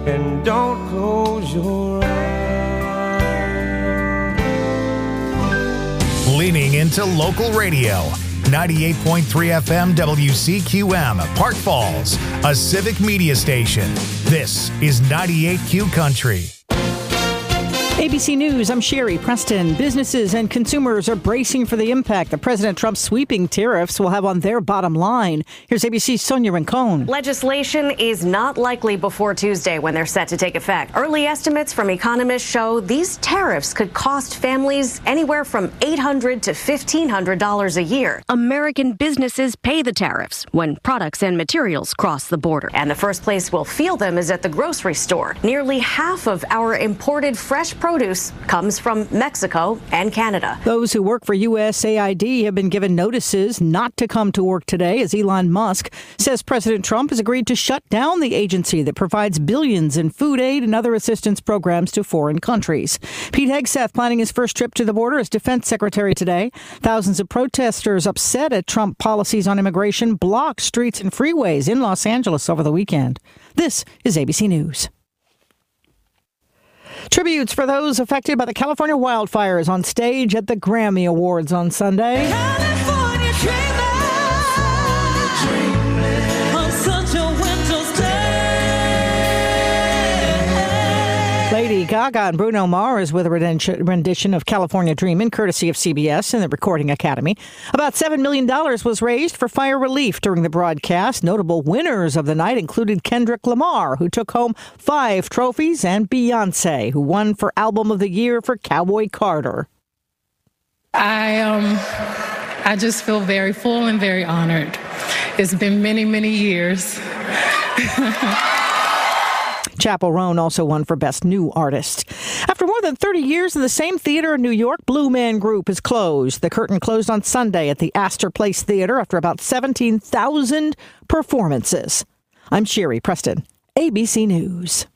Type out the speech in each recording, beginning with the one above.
and don't close your eyes. Leaning into local radio. 98.3 FM WCQM, Park Falls, a civic media station. This is 98Q Country. ABC News, I'm Sherry Preston. Businesses and consumers are bracing for the impact that President Trump's sweeping tariffs will have on their bottom line. Here's ABC's Sonia Rincon. Legislation is not likely before Tuesday when they're set to take effect. Early estimates from economists show these tariffs could cost families anywhere from $800 to $1,500 a year. American businesses pay the tariffs when products and materials cross the border. And the first place we'll feel them is at the grocery store. Nearly half of our imported fresh produce comes from Mexico and Canada. Those who work for USAID have been given notices not to come to work today as Elon Musk says President Trump has agreed to shut down the agency that provides billions in food aid and other assistance programs to foreign countries. Pete Hegseth planning his first trip to the border as defense secretary today. Thousands of protesters upset at Trump policies on immigration blocked streets and freeways in Los Angeles over the weekend. This is ABC News. Tributes for those affected by the California wildfires on stage at the Grammy Awards on Sunday. California dreaming on such a winter's day. Lady Gaga and Bruno Mars with a rendition of California Dreamin', courtesy of CBS and the Recording Academy. About $7 million was raised for fire relief during the broadcast. Notable winners of the night included Kendrick Lamar, who took home 5 trophies, and Beyonce, who won for Album of the Year for Cowboy Carter. I just feel very full and very honored. It's been many, many years. Chappell Roan also won for Best New Artist. After more than 30 years in the same theater in New York, Blue Man Group is closed. The curtain closed on Sunday at the Astor Place Theater after about 17,000 performances. I'm Sherry Preston, ABC News.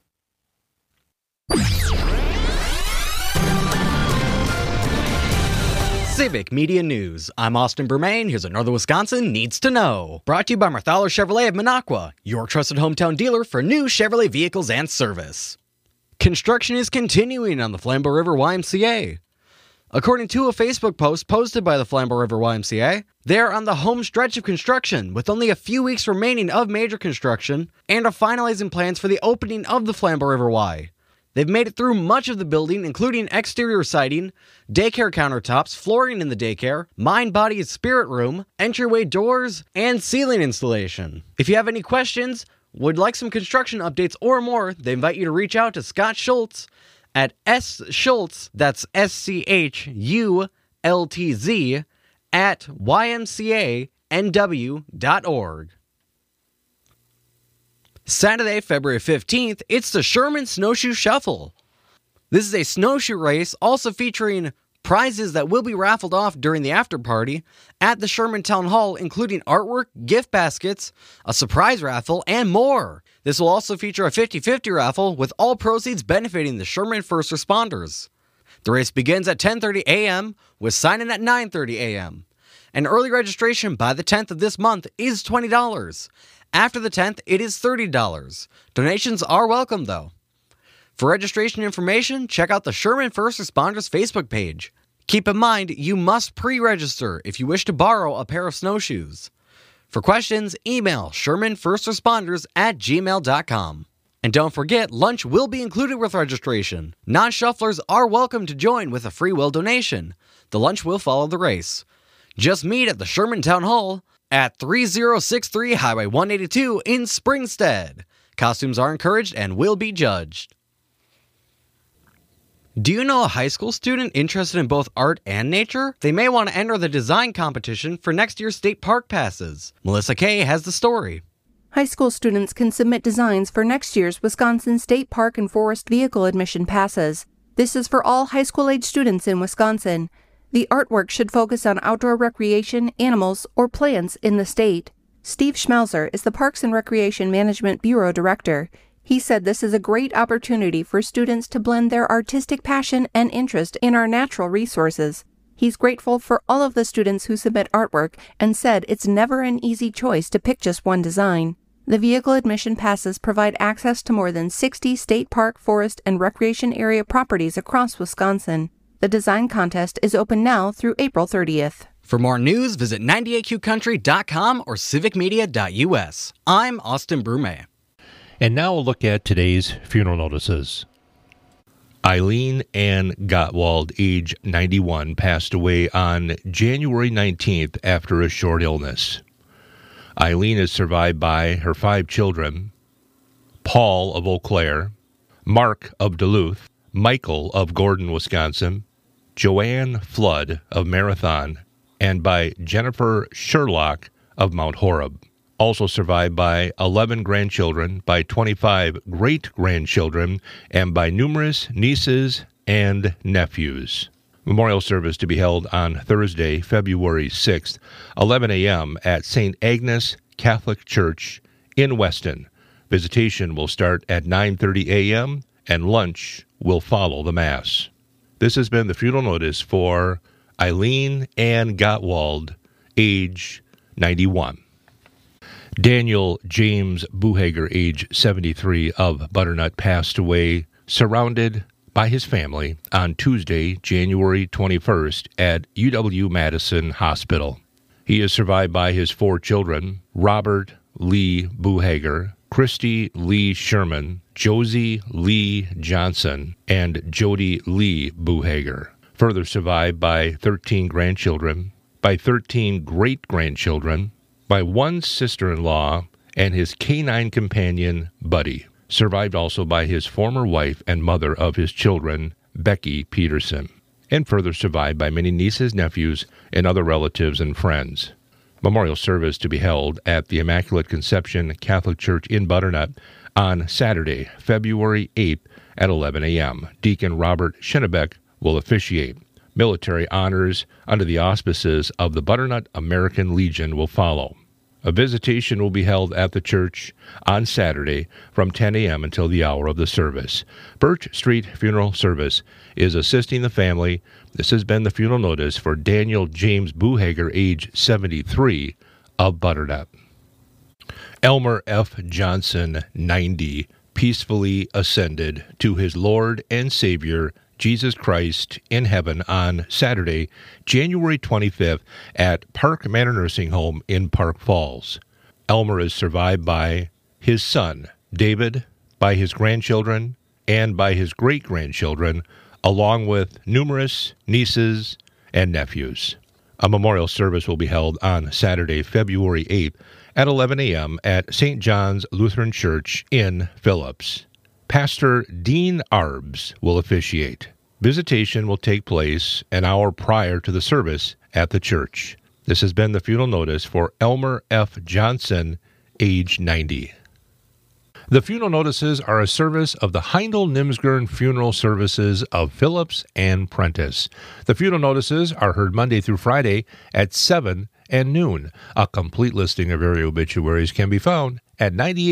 Civic Media News. I'm Austin Bermain. Here's what Northern Wisconsin needs to know. Brought to you by Marthaler Chevrolet of Minocqua, your trusted hometown dealer for new Chevrolet vehicles and service. Construction is continuing on the Flambeau River YMCA. According to a Facebook post posted by the Flambeau River YMCA, they're on the home stretch of construction, with only a few weeks remaining of major construction, and are finalizing plans for the opening of the Flambeau River Y. They've made it through much of the building, including exterior siding, daycare countertops, flooring in the daycare, mind, body, and spirit room, entryway doors, and ceiling installation. If you have any questions, would like some construction updates or more, they invite you to reach out to Scott Schultz at sschultz, that's SCHULTZ, at ymcanw.org. Saturday, February 15th, it's the Sherman Snowshoe Shuffle. This is a snowshoe race also featuring prizes that will be raffled off during the after party at the Sherman Town Hall, including artwork, gift baskets, a surprise raffle, and more. This will also feature a 50-50 raffle with all proceeds benefiting the Sherman first responders. The race begins at 10:30 a.m. with sign-in at 9:30 a.m. And early registration by the 10th of this month is $20. After the 10th, it is $30. Donations are welcome, though. For registration information, check out the Sherman First Responders Facebook page. Keep in mind, you must pre-register if you wish to borrow a pair of snowshoes. For questions, email shermanfirstresponders@gmail.com. And don't forget, lunch will be included with registration. Non-shufflers are welcome to join with a free will donation. The lunch will follow the race. Just meet at the Sherman Town Hall at 3063 Highway 182 in Springstead. Costumes are encouraged and will be judged. Do you know a high school student interested in both art and nature? They may want to enter the design competition for next year's state park passes. Melissa Kay has the story. High school students can submit designs for next year's Wisconsin State Park and Forest Vehicle Admission passes. This is for all high school-age students in Wisconsin. The artwork should focus on outdoor recreation, animals, or plants in the state. Steve Schmelzer is the Parks and Recreation Management Bureau Director. He said this is a great opportunity for students to blend their artistic passion and interest in our natural resources. He's grateful for all of the students who submit artwork and said it's never an easy choice to pick just one design. The vehicle admission passes provide access to more than 60 state park, forest, and recreation area properties across Wisconsin. The design contest is open now through April 30th. For more news, visit 98qcountry.com or civicmedia.us. I'm Austin Brume. And now we'll look at today's funeral notices. Eileen Ann Gottwald, age 91, passed away on January 19th after a short illness. Eileen is survived by her 5 children: Paul of Eau Claire, Mark of Duluth, Michael of Gordon, Wisconsin, Joanne Flood of Marathon, and by Jennifer Sherlock of Mount Horeb. Also survived by 11 grandchildren, by 25 great-grandchildren, and by numerous nieces and nephews. Memorial service to be held on Thursday, February 6th, 11 a.m. at St. Agnes Catholic Church in Weston. Visitation will start at 9:30 a.m., and lunch will follow the Mass. This has been the funeral notice for Eileen Ann Gottwald, age 91. Daniel James Buhager, age 73, of Butternut, passed away surrounded by his family on Tuesday, January 21st at UW-Madison Hospital. He is survived by his 4 children: Robert Lee Buhager, Christy Lee Sherman, Josie Lee Johnson, and Jody Lee Buhager. Further survived by 13 grandchildren, by 13 great-grandchildren, by 1 sister-in-law, and his canine companion, Buddy. Survived also by his former wife and mother of his children, Becky Peterson. And further survived by many nieces, nephews, and other relatives and friends. Memorial service to be held at the Immaculate Conception Catholic Church in Butternut on Saturday, February 8th at 11 a.m. Deacon Robert Schinnebeck will officiate. Military honors under the auspices of the Butternut American Legion will follow. A visitation will be held at the church on Saturday from 10 a.m. until the hour of the service. Birch Street Funeral Service is assisting the family. This has been the funeral notice for Daniel James Buhager, age 73, of Butternut. Elmer F. Johnson, 90, peacefully ascended to his Lord and Savior, Jesus Christ, in heaven on Saturday, January 25th at Park Manor Nursing Home in Park Falls. Elmer is survived by his son, David, by his grandchildren, and by his great-grandchildren, along with numerous nieces and nephews. A memorial service will be held on Saturday, February 8th at 11 a.m. at St. John's Lutheran Church in Phillips. Pastor Dean Arbs will officiate. Visitation will take place an hour prior to the service at the church. This has been the funeral notice for Elmer F. Johnson, age 90. The funeral notices are a service of the Heindel-Nimsgern Funeral Services of Phillips and Prentice. The funeral notices are heard Monday through Friday at 7 and noon. A complete listing of area obituaries can be found at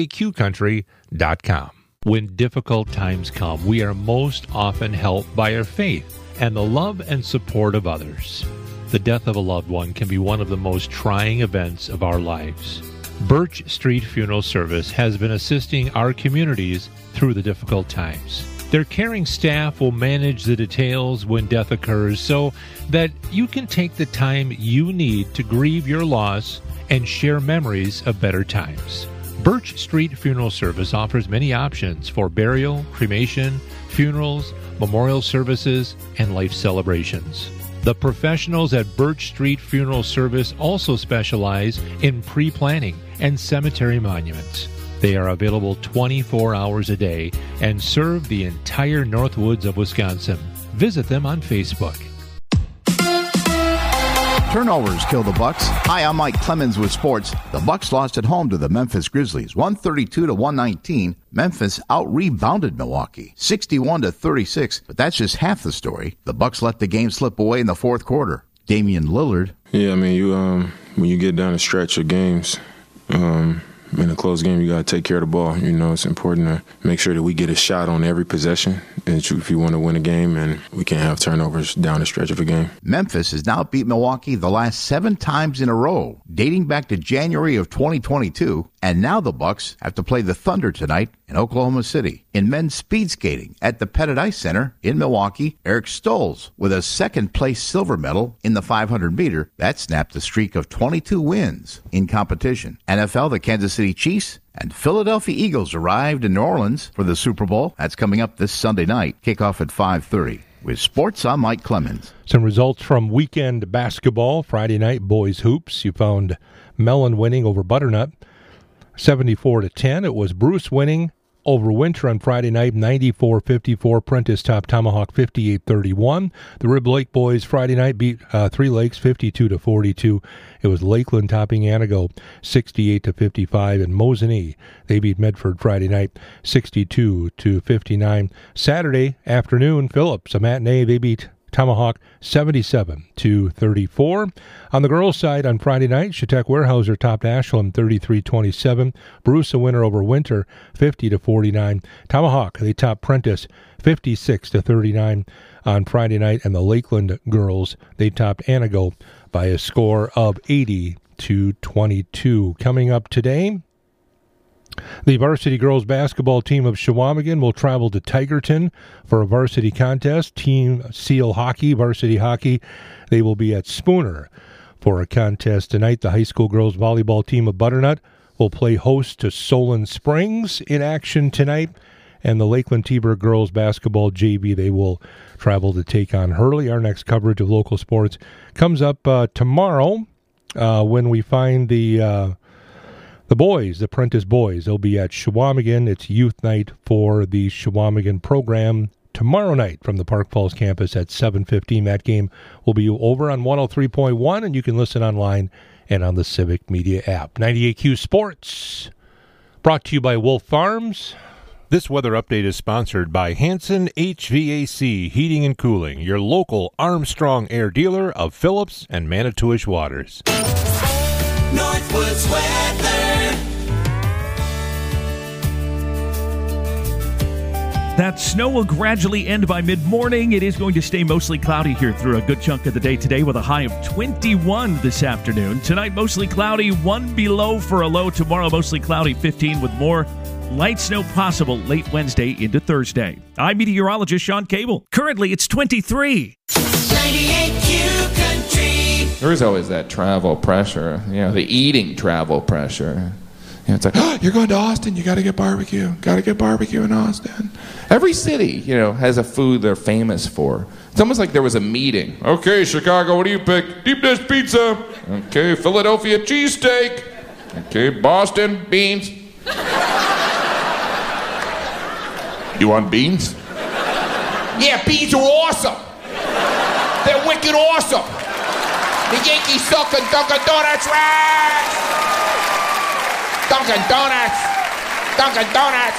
98qcountry.com. When difficult times come, we are most often helped by our faith and the love and support of others. The death of a loved one can be one of the most trying events of our lives. Birch Street Funeral Service has been assisting our communities through the difficult times. Their caring staff will manage the details when death occurs so that you can take the time you need to grieve your loss and share memories of better times. Birch Street Funeral Service offers many options for burial, cremation, funerals, memorial services, and life celebrations. The professionals at Birch Street Funeral Service also specialize in pre-planning and cemetery monuments. They are available 24 hours a day and serve the entire Northwoods of Wisconsin. Visit them on Facebook. Turnovers kill the Bucks. Hi, I'm Mike Clemens with sports. The Bucks lost at home to the Memphis Grizzlies, 132-119. Memphis out-rebounded Milwaukee, 61-36. But that's just half the story. The Bucks let the game slip away in the fourth quarter. Damian Lillard. Yeah, I mean, when you get down a stretch of games, In a close game, you got to take care of the ball. You know, it's important to make sure that we get a shot on every possession if you want to win a game, and we can't have turnovers down the stretch of a game. Memphis has now beat Milwaukee the last 7 times in a row, dating back to January of 2022, and now the Bucks have to play the Thunder tonight in Oklahoma City. In men's speed skating at the Pettit Ice Center in Milwaukee, Eric Stolz with a second-place silver medal in the 500-meter. That snapped a streak of 22 wins in competition. NFL, the Kansas City Chiefs and Philadelphia Eagles arrived in New Orleans for the Super Bowl. That's coming up this Sunday night. Kickoff at 5:30. With sports, I'm Mike Clemens. Some results from weekend basketball. Friday night boys hoops. You found Mellon winning over Butternut 74-10. It was Bruce winning over Winter on Friday night, 94-54. Prentice topped Tomahawk 58-31. The Rib Lake boys Friday night beat Three Lakes 52-42. It was Lakeland topping Antigo 68-55. And Mosinee, they beat Medford Friday night 62-59. Saturday afternoon, Phillips, a matinee, they beat Tomahawk 77-34. On the girls' side on Friday night, Chautauqua Weyerhaeuser topped Ashland 33-27. Bruce a winner over Winter 50-49. Tomahawk, they topped Prentice 56-39 on Friday night. And the Lakeland girls, they topped Antigo by a score of 80-22. Coming up today, the varsity girls basketball team of Chequamegon will travel to Tigerton for a varsity contest. Team Seal Hockey, varsity hockey, they will be at Spooner for a contest tonight. The high school girls volleyball team of Butternut will play host to Solon Springs in action tonight. And the Lakeland T-Bird girls basketball JV, they will travel to take on Hurley. Our next coverage of local sports comes up tomorrow when we find the boys, the Prentice boys. They'll be at Chequamegon. It's youth night for the Chequamegon program tomorrow night from the Park Falls campus at 7:15. That game will be over on 103.1, and you can listen online and on the Civic Media app. 98Q Sports, brought to you by Wolf Farms. This weather update is sponsored by Hanson HVAC Heating and Cooling, your local Armstrong Air dealer of Phillips and Manitowish Waters. Northwoods weather. That snow will gradually end by mid-morning. It is going to stay mostly cloudy here through a good chunk of the day today with a high of 21 this afternoon. Tonight, mostly cloudy, 1 below for a low. Tomorrow, mostly cloudy, 15 with more light snow possible late Wednesday into Thursday. I'm meteorologist Sean Cable. Currently, it's 23. 98Q Country. There is always that travel pressure, the eating travel pressure. It's like, oh, you're going to Austin, you got to get barbecue. Got to get barbecue in Austin. Every city, has a food they're famous for. It's almost like there was a meeting. Okay, Chicago, what do you pick? Deep dish pizza. Okay, Philadelphia cheesesteak. Okay, Boston, beans. You want beans? Yeah, beans are awesome. They're wicked awesome. The Yankees suck and Dunkin' Donuts rocks. Dunkin' Donuts. Dunkin' Donuts.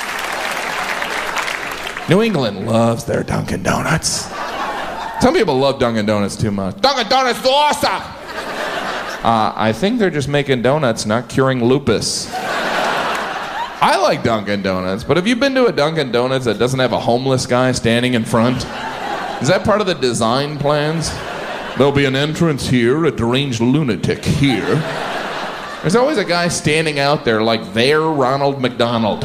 New England loves their Dunkin' Donuts. Some people love Dunkin' Donuts too much. Dunkin' Donuts is awesome. I think they're just making donuts, not curing lupus. I like Dunkin' Donuts, but have you been to a Dunkin' Donuts that doesn't have a homeless guy standing in front? Is that part of the design plans? There'll be an entrance here, a deranged lunatic here. There's always a guy standing out there like they're Ronald McDonald.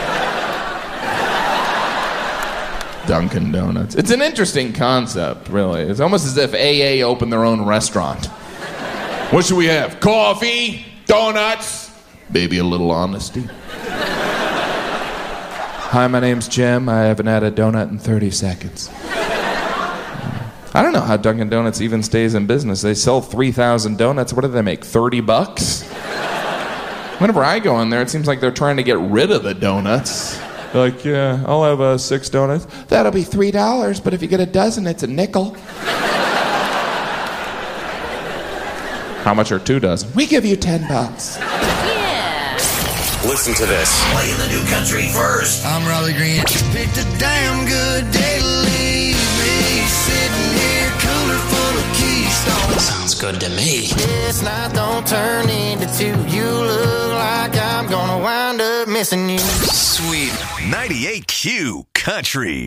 Dunkin' Donuts. It's an interesting concept, really. It's almost as if AA opened their own restaurant. What should we have? Coffee? Donuts? Maybe a little honesty. Hi, my name's Jim. I haven't had a donut in 30 seconds. I don't know how Dunkin' Donuts even stays in business. They sell 3,000 donuts. What do they make, $30? Whenever I go in there, it seems like they're trying to get rid of the donuts. They're like, yeah, I'll have 6 donuts. That'll be $3, but if you get a dozen, it's a nickel. How much are 2 dozen? We give you $10. Yeah. Listen to this. Playing the new country first. I'm Raleigh Green. Picked a damn good day to leave me sitting here cooler full of Keystone. Sounds good to me. This night don't turn into two. You look like I'm gonna wind up missing you. Sweet 98Q Country.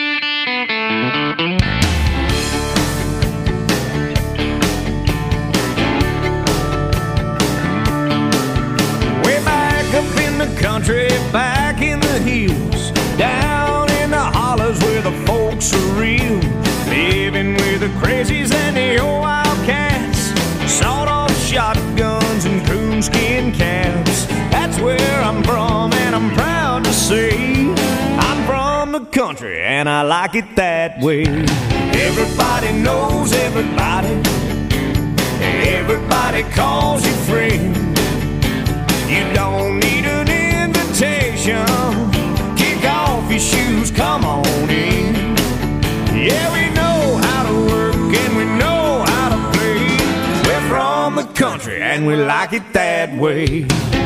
Way back up in the country, back in the hills, down in the hollers where the folks are real, living with the crazies and the old wildcats, sawed-off shotguns and coonskin caps. That's where I'm from, and I'm proud to say I'm from the country, and I like it that way. Everybody knows everybody. Everybody calls you friend. You don't need an invitation. Kick off your shoes, come on in. Yeah, we know how to work and we know how to play. We're from the country and we like it that way.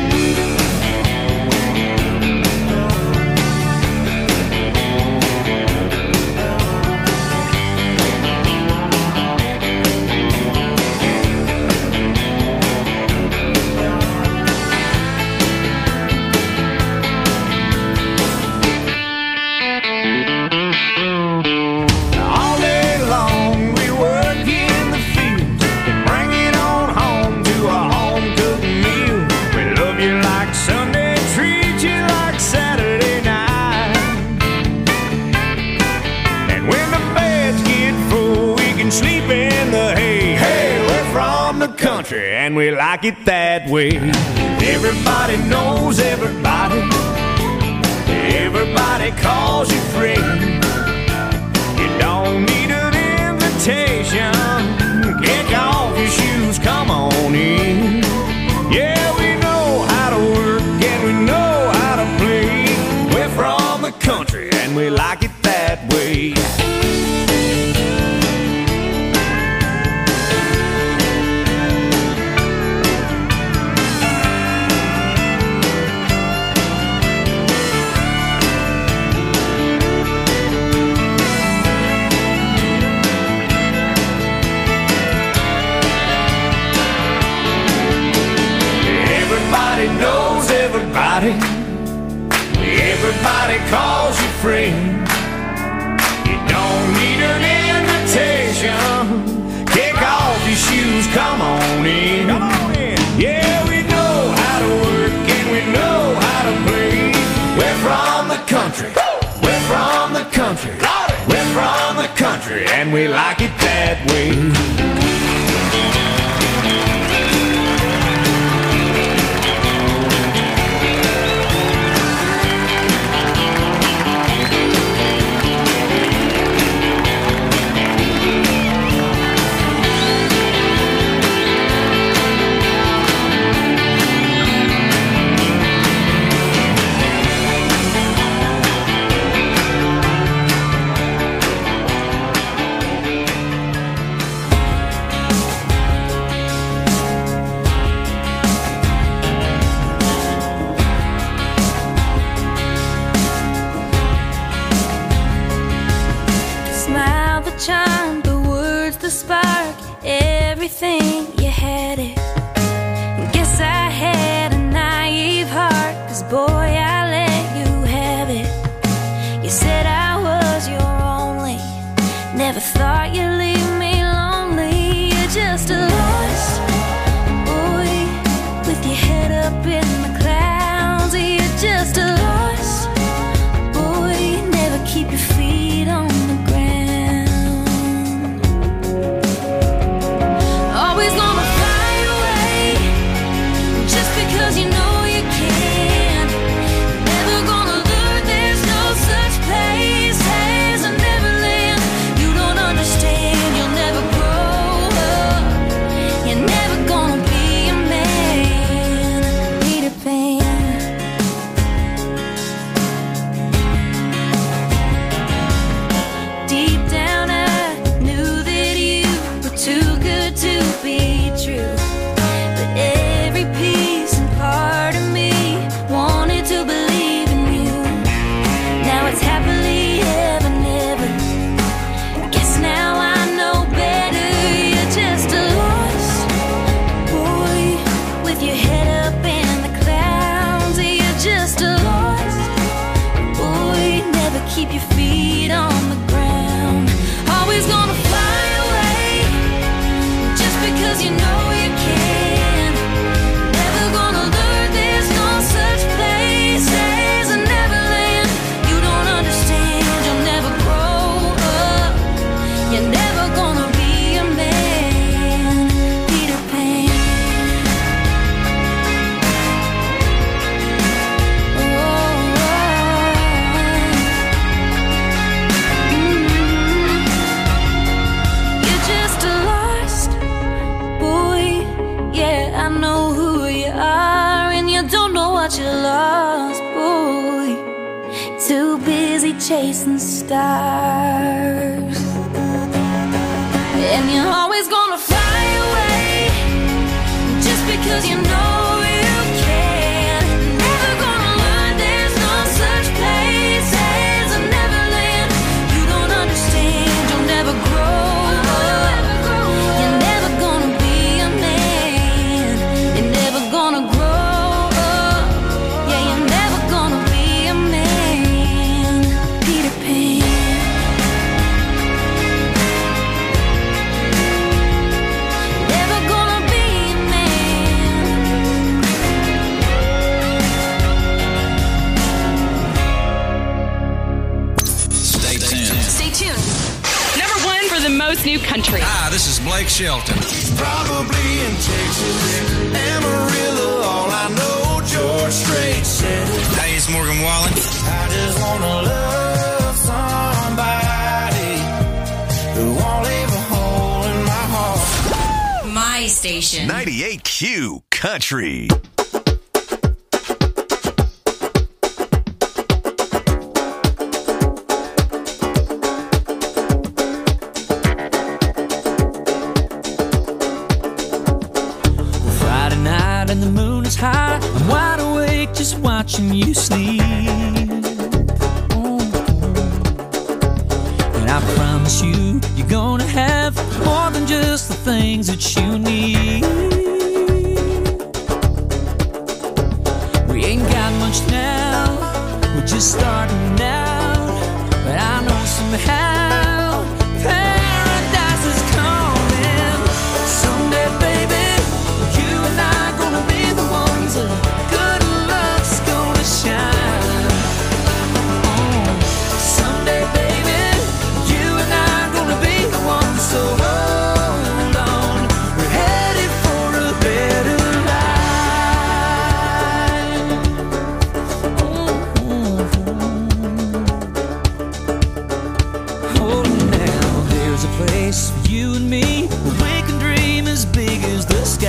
And we like it that way. Everybody knows everybody. Everybody calls you friend. You don't need an invitation. Kick off your shoes, come on in. Yeah, we know how to work and we know how to play. We're from the country and we like it that way. Knows everybody. Everybody calls you friend. You don't need an invitation. Kick off your shoes, come on in. Come on in. Yeah, we know how to work and we know how to play. We're from the country. We're from the country. We're from the country and we like it that way. Charm, the words, the spark, everything, you had it. Guess I had a naive heart, 'cause boy, I let you have it. You said I was your only, never thought you'd leave me lonely. You're just a lost boy, with your head up in the clouds. You're just a lost boy, never keep your feet on the ground. Always gonna busy chasing stars. And you're always gonna fly away just because you know you can. Never gonna learn there's no such place as a Neverland. You don't understand, you'll never grow up. You're never gonna be a man. You're never gonna grow up. Yeah, you're never gonna be a man. Peter Pan. Never gonna be a man. Stay tuned. Stay tuned. Number one for the most new country. Hi, this is Blake Shelton. Probably in Texas, Amarillo, all I know, George Strait said it. Hey, it's Morgan Wallen. I just wanna love somebody who won't leave a hole in my heart. My station. 98Q Country. Friday night and the moon is high. I'm wide awake just watching you sleep. And I promise you, you're gonna have more than just the things that you need. We ain't got much now, we're just starting out. But I know somehow paradise is coming someday, baby. You and I gonna be the ones that good luck's gonna shine. Someday, baby, you and I gonna be the ones. So hold on, we're headed for a better life. Hold on now, there's a place for you and me where we can dream as big as the sky.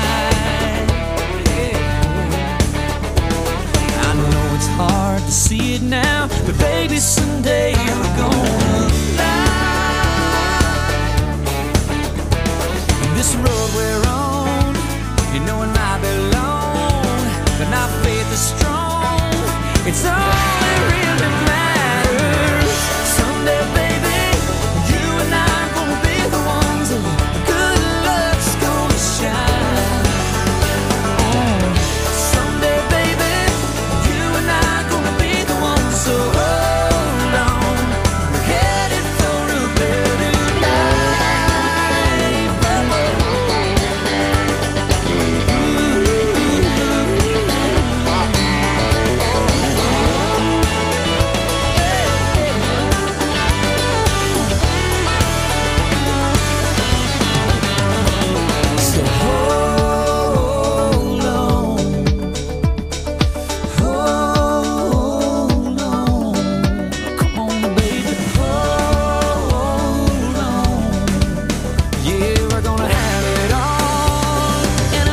I know it's hard to see it now, but baby, someday you're gonna fly. This road we're on, you know it might be long, but our faith is strong. It's all that really matters. Someday, baby, you and I gonna be the ones that good luck's gonna shine. Someday, baby, you and I gonna be the ones. So hold on, we're headed for a better So hold on, hold on, come on, baby, hold on. Yeah, we're gonna have it all, and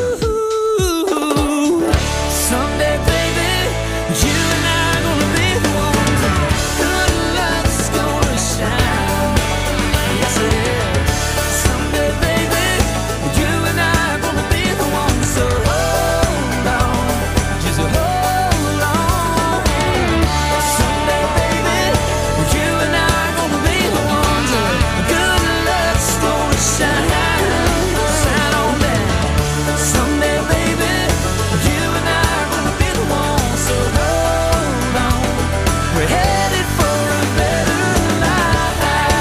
someday, baby, you and I gonna be the ones. Good luck's gonna shine. Yes, it is. Someday, baby, you and I gonna be the ones. So hold on, just hold on. Someday, baby, you and I gonna be the ones. Good luck's gonna shine. Shine on down. Someday, baby, you and I gonna be the ones. So hold on, we're headed for a better life.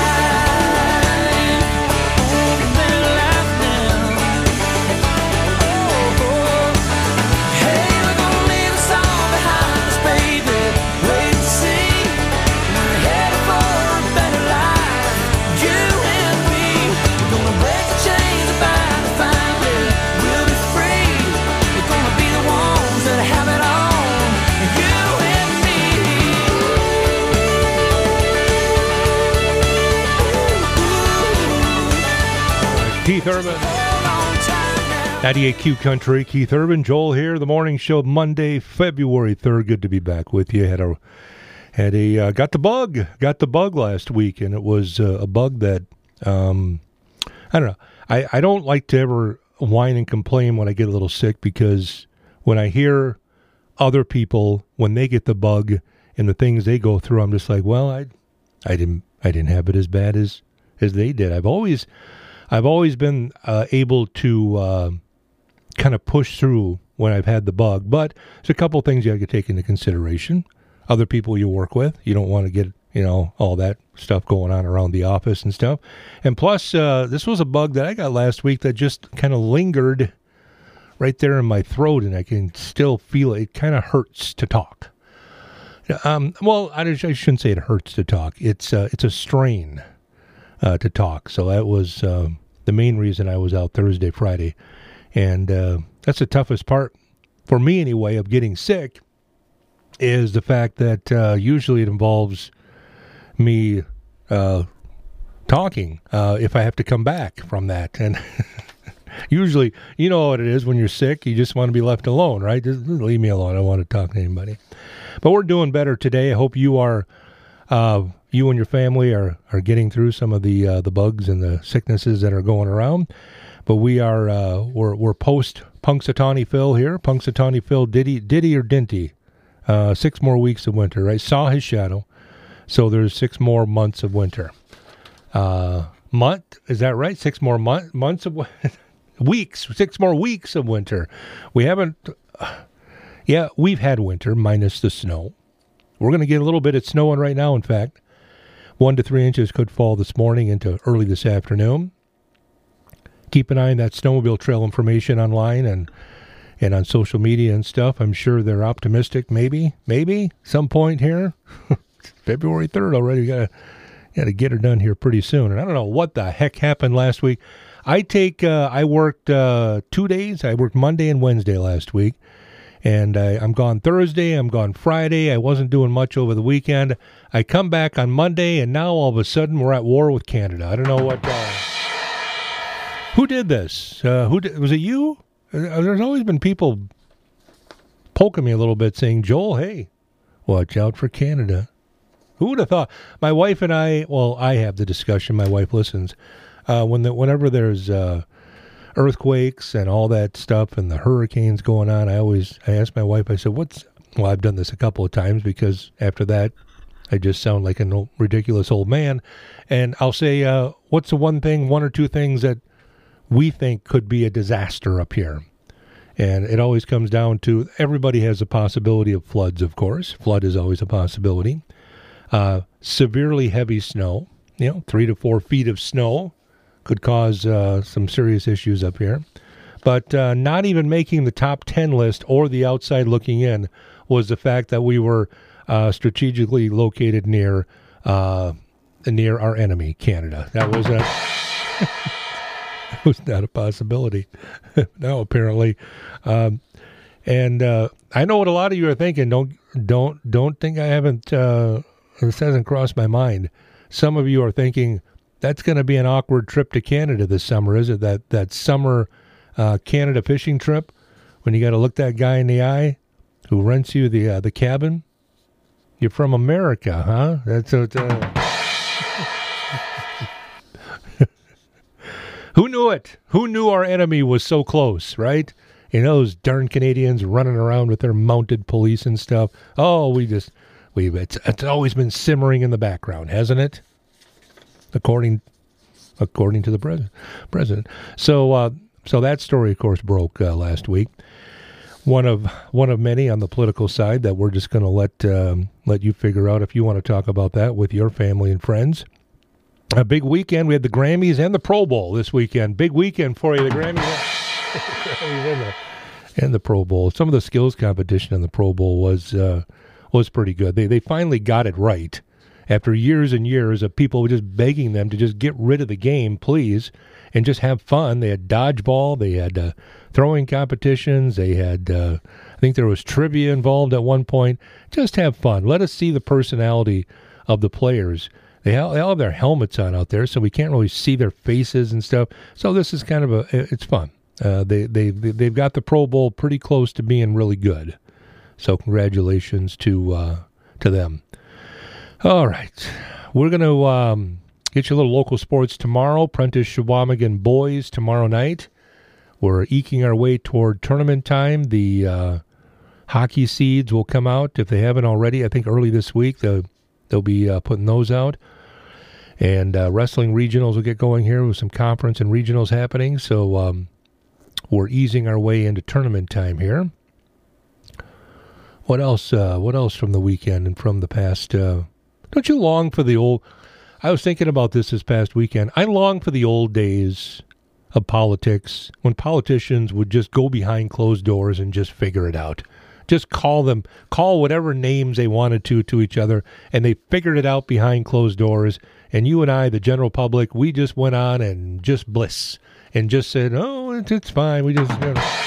Better life now. Hey, we're gonna leave us all behind us, baby. Wait and see. We're headed for a better life. You and me. We're gonna break the chains and bind the family. We'll be free. We're gonna be the ones that have it all. You and me. Keith Urban. 98Q Country, Keith Urban, Joel here. The morning show, Monday, February 3rd. Good to be back with you. Had a Had got the bug last week, and it was a bug that I don't know. I don't like to ever whine and complain when I get a little sick, because when I hear other people when they get the bug and the things they go through, I'm just like, well, I didn't have it as bad as they did. I've always been able to kind of push through when I've had the bug, but there's a couple things you got to take into consideration. Other people you work with, you don't want to get, all that stuff going on around the office and stuff. And plus, this was a bug that I got last week that just kind of lingered right there in my throat, and I can still feel it. It kind of hurts to talk. Well, I shouldn't say it hurts to talk. It's a strain to talk. So that was the main reason I was out Thursday, Friday. And that's the toughest part, for me anyway, of getting sick, is the fact that usually it involves me talking if I have to come back from that. And usually, you know what it is when you're sick, you just want to be left alone, right? Just leave me alone. I don't want to talk to anybody. But we're doing better today. I hope you are, you and your family are getting through some of the bugs and the sicknesses that are going around. But we are, we're post Punxsutawney Phil here. Punxsutawney Phil, Diddy or Dinty? 6 more weeks of winter, right? Saw his shadow. So there's 6 more months of winter. Month, is that right? 6 more months of weeks. 6 more weeks of winter. We haven't. We've had winter minus the snow. We're going to get a little bit of snowing right now. In fact, 1 to 3 inches could fall this morning into early this afternoon. Keep an eye on that snowmobile trail information online and on social media and stuff. I'm sure they're optimistic. Maybe some point here. It's February 3rd already. Got to get her done here pretty soon. And I don't know what the heck happened last week. I worked 2 days. I worked Monday and Wednesday last week. And I'm gone Thursday. I'm gone Friday. I wasn't doing much over the weekend. I come back on Monday, and now all of a sudden we're at war with Canada. I don't know what. Who did this? Was it you? There's always been people poking me a little bit, saying, "Joel, hey, watch out for Canada." Who would have thought? My wife and I have the discussion. My wife listens. Whenever there's earthquakes and all that stuff and the hurricanes going on, I ask my wife, I said, I've done this a couple of times, because after that, I just sound like a ridiculous old man. And I'll say, what's the one or two things that we think could be a disaster up here? And it always comes down to, everybody has a possibility of floods, of course. Flood is always a possibility. Severely heavy snow, 3 to 4 feet of snow could cause some serious issues up here. But not even making the top 10 list or the outside looking in was the fact that we were strategically located near our enemy, Canada. That was was not a possibility. No, apparently. And I know what a lot of you are thinking. Don't think I haven't. This hasn't crossed my mind. Some of you are thinking, that's going to be an awkward trip to Canada this summer, is it? That summer Canada fishing trip, when you got to look that guy in the eye who rents you the cabin. You're from America, huh? That's what. Who knew it? Who knew our enemy was so close, right? Those darn Canadians running around with their mounted police and stuff. Oh, it's always been simmering in the background, hasn't it? According to the president. So that story, of course, broke last week. One of many on the political side that we're just going to let you figure out if you want to talk about that with your family and friends. A big weekend. We had the Grammys and the Pro Bowl this weekend. Big weekend for you. The Grammys and the Pro Bowl. Some of the skills competition in the Pro Bowl was pretty good. They finally got it right. After years and years of people just begging them to just get rid of the game, please, and just have fun. They had dodgeball. They had throwing competitions. They had, I think there was trivia involved at one point. Just have fun. Let us see the personality of the players. They all have their helmets on out there, so we can't really see their faces and stuff. So this is kind of it's fun. They've got the Pro Bowl pretty close to being really good. So congratulations to them. All right. We're going to get you a little local sports tomorrow. Prentice Shawamigan boys tomorrow night. We're eking our way toward tournament time. The hockey seeds will come out if they haven't already. I think early this week they'll be putting those out. And wrestling regionals will get going here with some conference and regionals happening. So we're easing our way into tournament time here. What else? What else from the weekend and from the past? Don't you long for the old? I was thinking about this past weekend. I long for the old days of politics when politicians would just go behind closed doors and just figure it out. Just call whatever names they wanted to each other, and they figured it out behind closed doors. And you and I, the general public, we just went on and just bliss and just said, "Oh, it's fine." We just,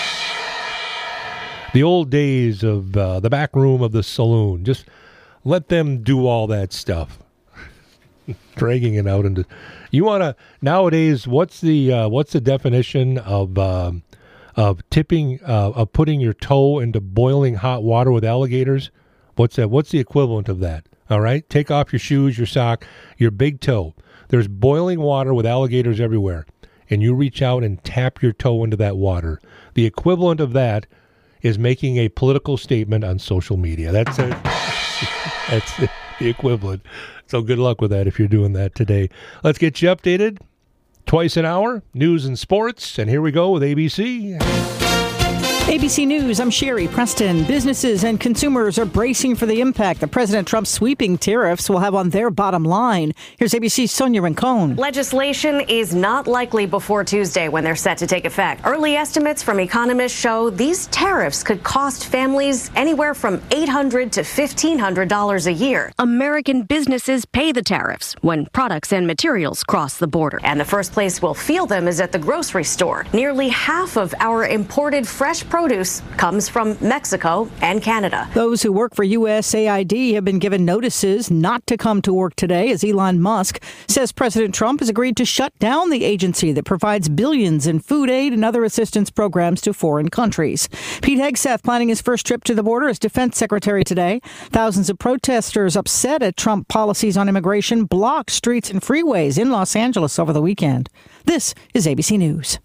the old days of the back room of the saloon. Just let them do all that stuff, dragging it out into. You want to nowadays? What's the definition of tipping, of putting your toe into boiling hot water with alligators? What's that? What's the equivalent of that? All right? Take off your shoes, your sock, your big toe. There's boiling water with alligators everywhere, and you reach out and tap your toe into that water. The equivalent of that is making a political statement on social media. That's it. That's the equivalent. So good luck with that if you're doing that today. Let's get you updated. Twice an hour, news and sports, and here we go with ABC. ABC News, I'm Sherry Preston. Businesses and consumers are bracing for the impact that President Trump's sweeping tariffs will have on their bottom line. Here's ABC's Sonia Rincon. Legislation is not likely before Tuesday when they're set to take effect. Early estimates from economists show these tariffs could cost families anywhere from $800 to $1,500 a year. American businesses pay the tariffs when products and materials cross the border. And the first place we'll feel them is at the grocery store. Nearly half of our imported fresh produce comes from Mexico and Canada. Those who work for USAID have been given notices not to come to work today as Elon Musk says President Trump has agreed to shut down the agency that provides billions in food aid and other assistance programs to foreign countries. Pete Hegseth planning his first trip to the border as defense secretary today. Thousands of protesters upset at Trump policies on immigration blocked streets and freeways in Los Angeles over the weekend. This is ABC News.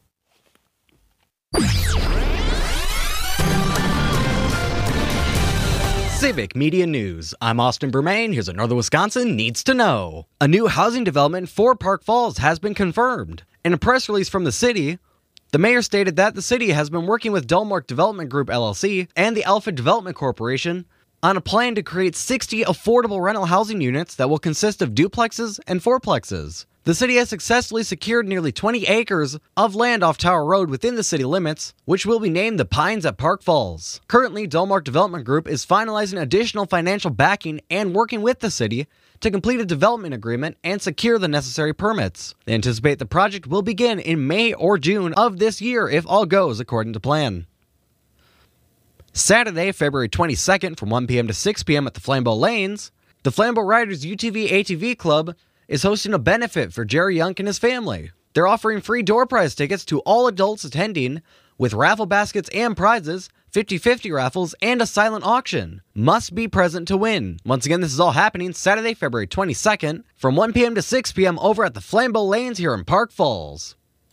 Civic Media News. I'm Austin Bermain. Here's what Northern Wisconsin needs to know. A new housing development for Park Falls has been confirmed. In a press release from the city, the mayor stated that the city has been working with Delmark Development Group LLC and the Alpha Development Corporation on a plan to create 60 affordable rental housing units that will consist of duplexes and fourplexes. The city has successfully secured nearly 20 acres of land off Tower Road within the city limits, which will be named the Pines at Park Falls. Currently, Delmark Development Group is finalizing additional financial backing and working with the city to complete a development agreement and secure the necessary permits. They anticipate the project will begin in May or June of this year if all goes according to plan. Saturday, February 22nd from 1 p.m. to 6 p.m. at the Flambeau Lanes, the Flambeau Riders UTV ATV Club is hosting a benefit for Jerry Young and his family. They're offering free door prize tickets to all adults attending with raffle baskets and prizes, 50-50 raffles, and a silent auction. Must be present to win. Once again, this is all happening Saturday, February 22nd from 1 p.m. to 6 p.m. over at the Flambeau Lanes here in Park Falls.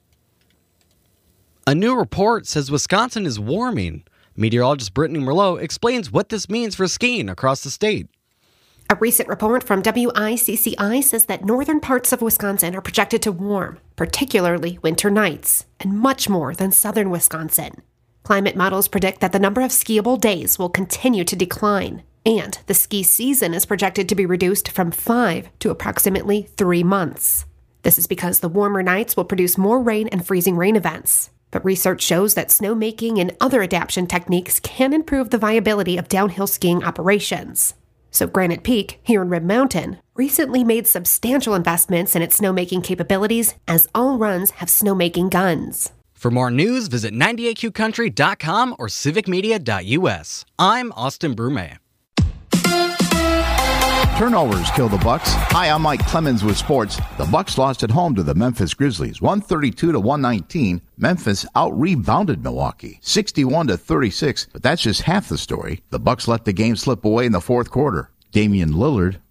A new report says Wisconsin is warming. Meteorologist Brittany Merlot explains what this means for skiing across the state. A recent report from WICCI says that northern parts of Wisconsin are projected to warm, particularly winter nights, and much more than southern Wisconsin. Climate models predict that the number of skiable days will continue to decline, and the ski season is projected to be reduced from 5 to approximately 3 months. This is because the warmer nights will produce more rain and freezing rain events. But research shows that snowmaking and other adaptation techniques can improve the viability of downhill skiing operations. So Granite Peak, here in Rib Mountain, recently made substantial investments in its snowmaking capabilities, as all runs have snowmaking guns. For more news, visit 98qcountry.com or civicmedia.us. I'm Austin Brume. Turnovers kill the Bucks. Hi, I'm Mike Clemens with sports. The Bucks lost at home to the Memphis Grizzlies, 132-119. Memphis out-rebounded Milwaukee, 61-36. But that's just half the story. The Bucks let the game slip away in the fourth quarter. Damian Lillard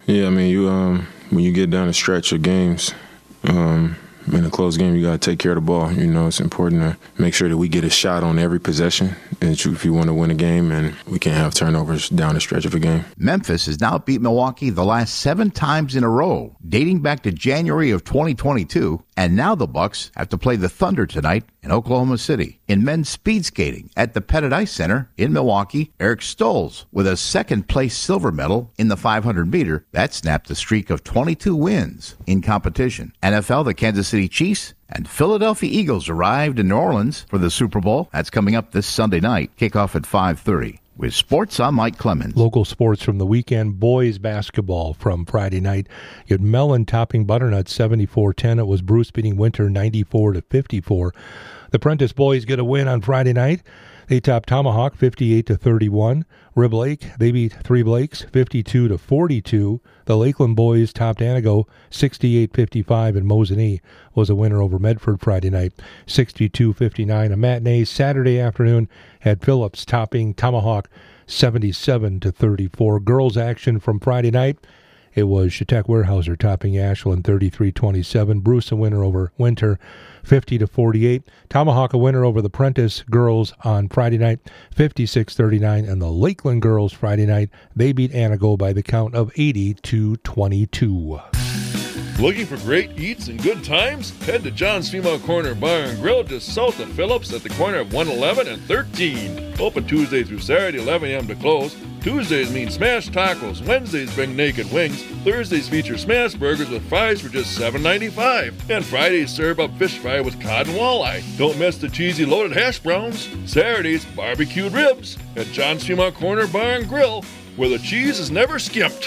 Yeah, I mean, you when you get down the stretch of games, in a close game, you got to take care of the ball. You know, it's important to make sure that we get a shot on every possession if you want to win a game, and we can't have turnovers down the stretch of a game. Memphis has now beat Milwaukee the last 7 times in a row, dating back to January of 2022, and now the Bucks have to play the Thunder tonight in Oklahoma City. In men's speed skating at the Pettit Ice Center in Milwaukee, Eric Stolz with a second-place silver medal in the 500-meter. That snapped a streak of 22 wins in competition. NFL, the Kansas City Chiefs and Philadelphia Eagles arrived in New Orleans for the Super Bowl. That's coming up this Sunday night. Kickoff at 5:30. With sports, I'm Mike Clemens. Local sports from the weekend. Boys basketball from Friday night. You had Mellon topping Butternut 74-10. It was Bruce beating Winter 94-54. The Prentice boys get a win on Friday night. They topped Tomahawk 58-31. Rib Lake, they beat Three Blakes 52-42. The Lakeland boys topped Anago 68-55, and Mosinee was a winner over Medford Friday night 62-59. A matinee Saturday afternoon had Phillips topping Tomahawk 77-34. Girls action from Friday night. It was Chautauqua Weyerhaeuser topping Ashland 33-27. Bruce a winner over Winter 50-48. Tomahawk a winner over the Prentice girls on Friday night 56-39. And the Lakeland girls Friday night, they beat Anago by the count of 80-22. Looking for great eats and good times? Head to John's Female Corner Bar and Grill just south of Phillips at the corner of 111 and 13. Open Tuesday through Saturday, 11 a.m. to close. Tuesdays mean smashed tacos. Wednesdays bring naked wings. Thursdays feature smashed burgers with fries for just $7.95. And Fridays serve up fish fry with cod and walleye. Don't miss the cheesy loaded hash browns. Saturdays, barbecued ribs at John's Female Corner Bar and Grill, where the cheese is never skimped.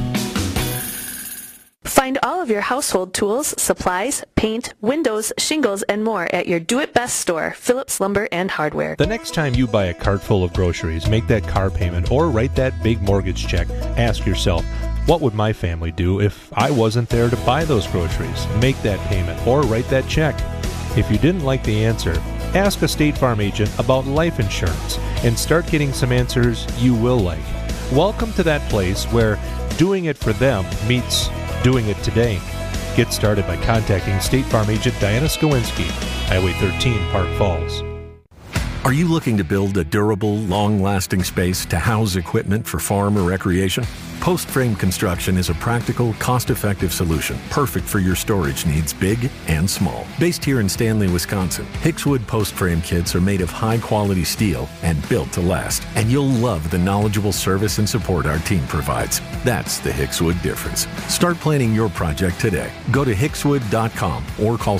Find all of your household tools, supplies, paint, windows, shingles, and more at your do-it-best store, Phillips Lumber and Hardware. The next time you buy a cart full of groceries, make that car payment, or write that big mortgage check, ask yourself, what would my family do if I wasn't there to buy those groceries? Make that payment, or write that check. If you didn't like the answer, ask a State Farm agent about life insurance and start getting some answers you will like. Welcome to that place where doing it for them meets doing it today. Get started by contacting State Farm agent Diana Skowinski, Highway 13, Park Falls. Are you looking to build a durable, long-lasting space to house equipment for farm or recreation? Post Frame Construction is a practical, cost-effective solution, perfect for your storage needs, big and small. Based here in Stanley, Wisconsin, Hickswood Post Frame kits are made of high-quality steel and built to last. And you'll love the knowledgeable service and support our team provides. That's the Hickswood difference. Start planning your project today. Go to hickswood.com or call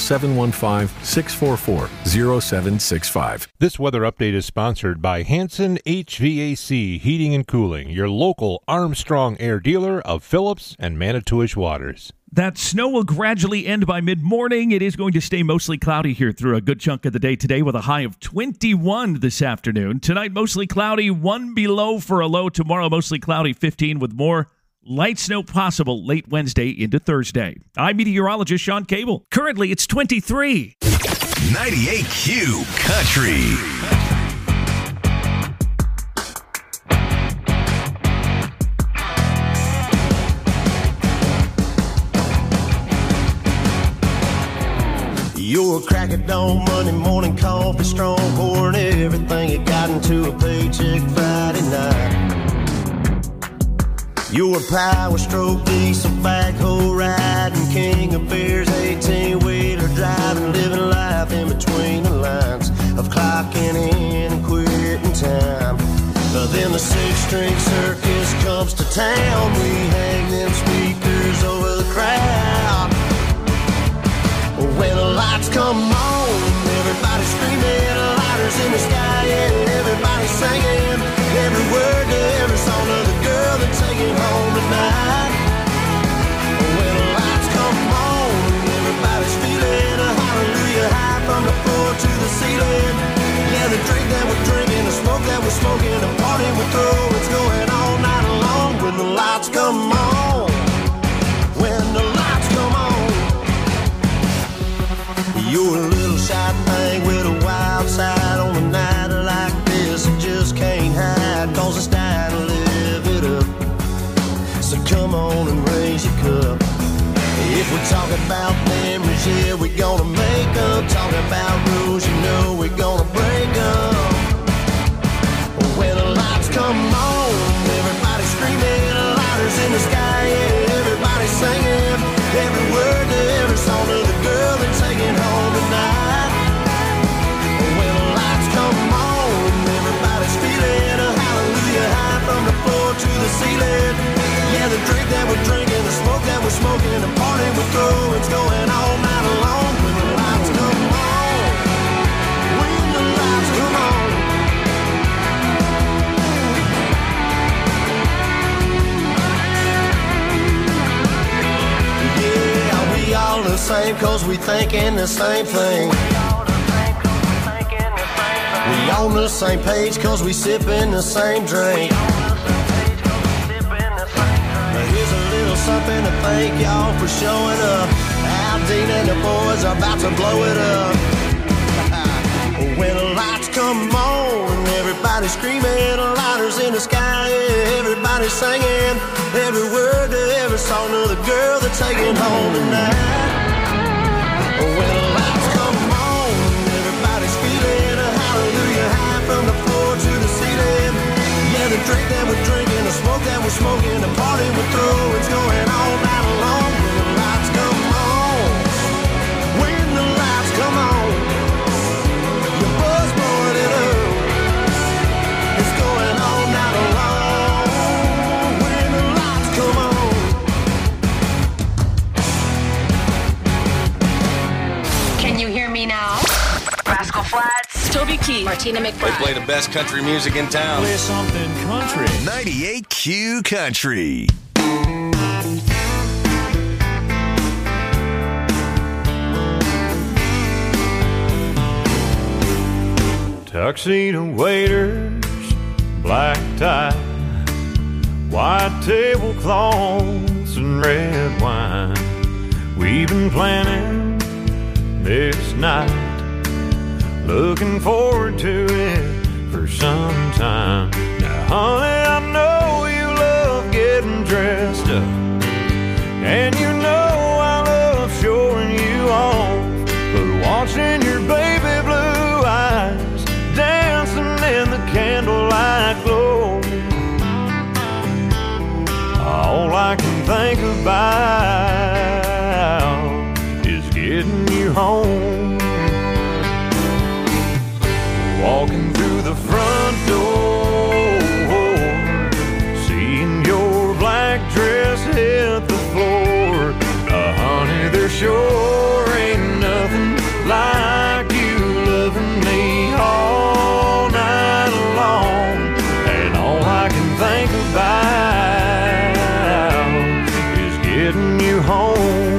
715-644-0765. This weather update is sponsored by Hanson HVAC Heating and Cooling, your local Armstrong Air dealer of Phillips and Manitowish waters. That snow will gradually end by mid-morning. It is going to stay mostly cloudy here through a good chunk of the day today with a high of 21 this afternoon. Tonight, mostly cloudy, 1 below for a low. Tomorrow, mostly cloudy, 15 with more light snow possible late Wednesday into Thursday. I'm meteorologist Sean Cable. Currently, it's 23. 98Q Country. You're a crack at dawn, Monday morning coffee, strong, pouring everything you got into a paycheck Friday night. You're a power stroke, diesel backhoe riding, king of beers, 18-wheeler driving, living life in between the lines of clocking in and quitting time. Then the six-string circus comes to town, we hang them speakers over the crowd. When the lights come on, everybody screaming, lighters in the sky, and everybody singing every word to every song of the girl they're taking home tonight. When the lights come on, everybody's feeling a hallelujah high from the floor to the ceiling. Yeah, the drink that we're drinking, the smoke that we're smoking, the party we throw, it's going all night long when the lights come on. We're talking about memories, yeah, we're gonna make them. Talking about rules, you know we're gonna break them. When the lights come on, everybody screaming, lighters in the sky, yeah, everybody singing. Every word to every song to the girl they're taking home tonight. When the lights come on, everybody's feeling a hallelujah high from the floor to the ceiling. Yeah, the drink that we're drinking, the smoke that we're smoking, the party we're throwing, it's going all night long. When the lights come on, when the lights come on. Yeah, we all the same cause we thinking the same thing. We on the same page cause we sipping the same drink. Here's a little something to thank y'all for showing up. Al Dean and the boys are about to blow it up. When the lights come on, everybody's screaming, lighters in the sky, yeah, everybody's singing. Every word to every song to the girl they're taking home tonight. When the lights come on, everybody's feeling a hallelujah high from the floor to the ceiling. Yeah, the drink that we're drinking, the smoke that we're smoking, the party we're throwing, it's going all night long. When the lights come on, when the lights come on, your buzz blowing it up, it's going all night long. When the lights come on. Can you hear me now? Rascal Flatts, Toby Keith, Martina They McBride. play the best country music in town. Play something country. 98Q Country. Tuxedo waiters, black tie, white tablecloths and red wine. We've been planning this night, looking forward to it for some time. Now, honey, I know you love getting dressed up, and you know I love showing you off, but watching your baby blue eyes dancing in the candlelight glow, all I can think about is getting you home. Walking through the front door, seeing your black dress hit the floor. Honey, there sure ain't nothing like you loving me all night long. And all I can think about is getting you home.